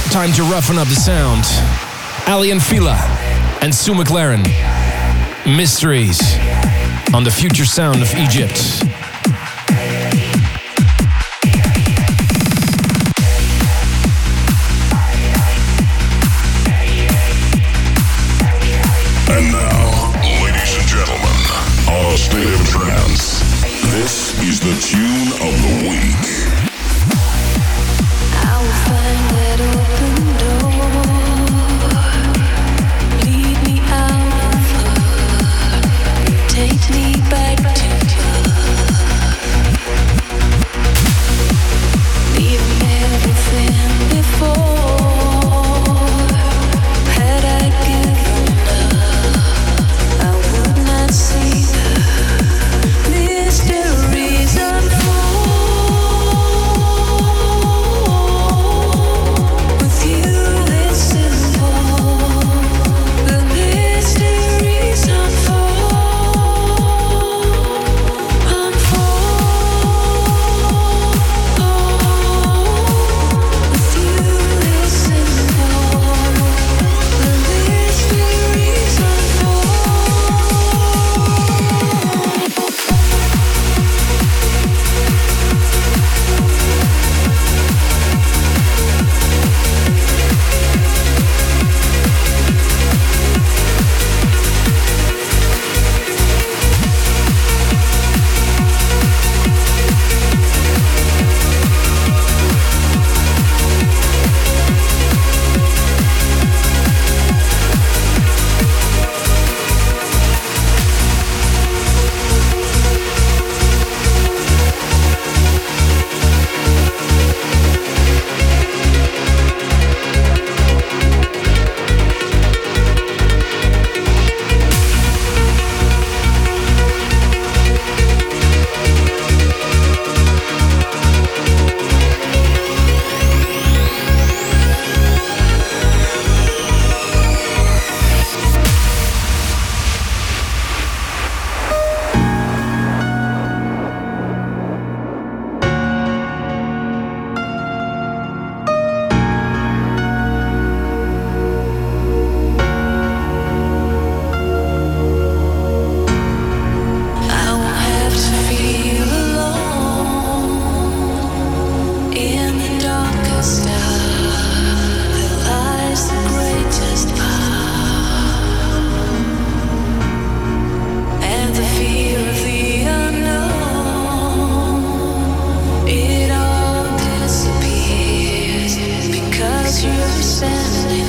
Time to roughen up the sound. Ali and Fila and Sue McLaren. Mysteries on the future sound of Egypt. And now, ladies and gentlemen, our state of trance. This is the tune of the week. I will find that open door. Lead me out of her. Take me back to you. Leaving everything before. Had I given up, I would not see the mysteries unfold. With you it's simple, the mysteries unfold. With you it's simple, the mysteries unfold. I won't have to feel alone in the darkest hour. There lies the greatest power, and the fear of the unknown. It all disappears because you're standing